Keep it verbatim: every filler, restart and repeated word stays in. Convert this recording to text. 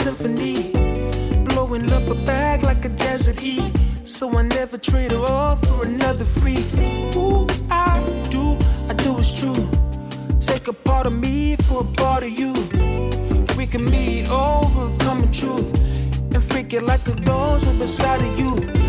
symphony, blowing up a bag like a desert heat. So I never trade her off for another freak. Ooh, I do, I do it's true. Take a part of me for a part of you. We can meet, overcoming truth, and freak it like a ghost beside the youth.